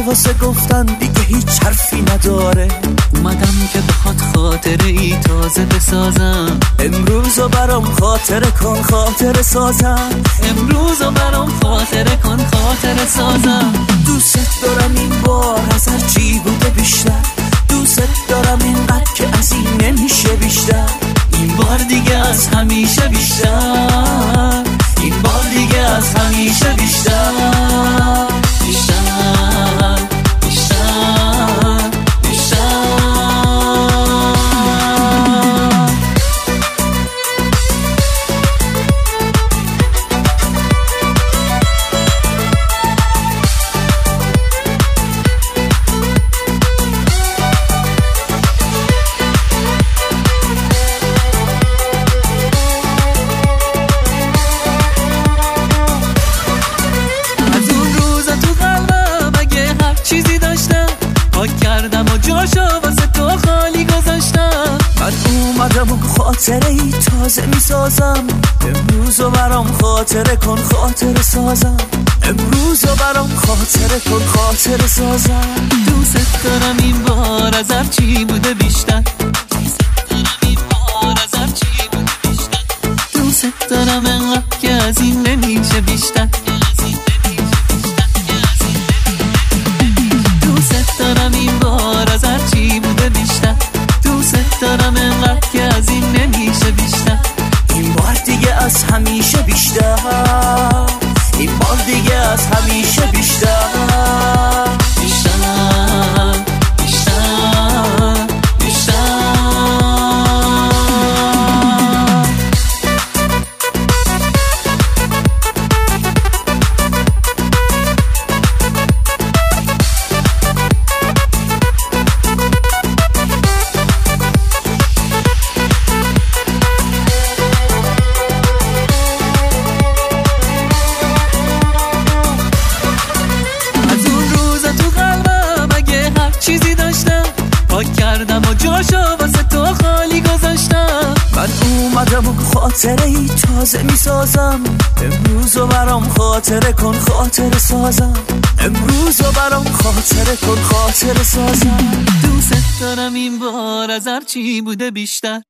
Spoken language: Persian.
واسه گفتن دیگه هیچ حرفی نداره. اومدم که بخواد خاطره ای تازه بسازم. امروزو برام خاطره کن خاطره سازم. امروزو برام خاطره کن خاطره سازم. دوست دارم این بار از هر چی بوده بیشتر. دوست دارم اینقدر که از این نمیشه بیشتر. این بار دیگه از همیشه بیشتر. این بار دیگه از همیشه بیشتر. بیشتر بیشتر بیشتر. اومدم و خاطره ای تازه میسازم. امروزو برام خاطره کن خاطره سازم. امروزو برام خاطره کن خاطره سازم. دوست دارم این بار از هر چی بوده بیشتر. دوست دارم انقدر که از این نمیشه بیشتر. دوست دارم این بار از هر چی بوده بیشتر. دوست دارم انقدر که از این نمیشه بیشتر. این بار دیگه از همیشه بیشتر. این بار دیگه از همیشه بیشتر. بیشتر بیشتر بیشتر. چیزی داشتم پاک کردم و جاشو واسه تو خالی گذاشتم. من اومدم و خاطره ای تازه میسازم. امروزو برام خاطره کن خاطره سازم. امروزو برام خاطره کن خاطره سازم. دوست دارم این بار از هر چی بوده بیشتر.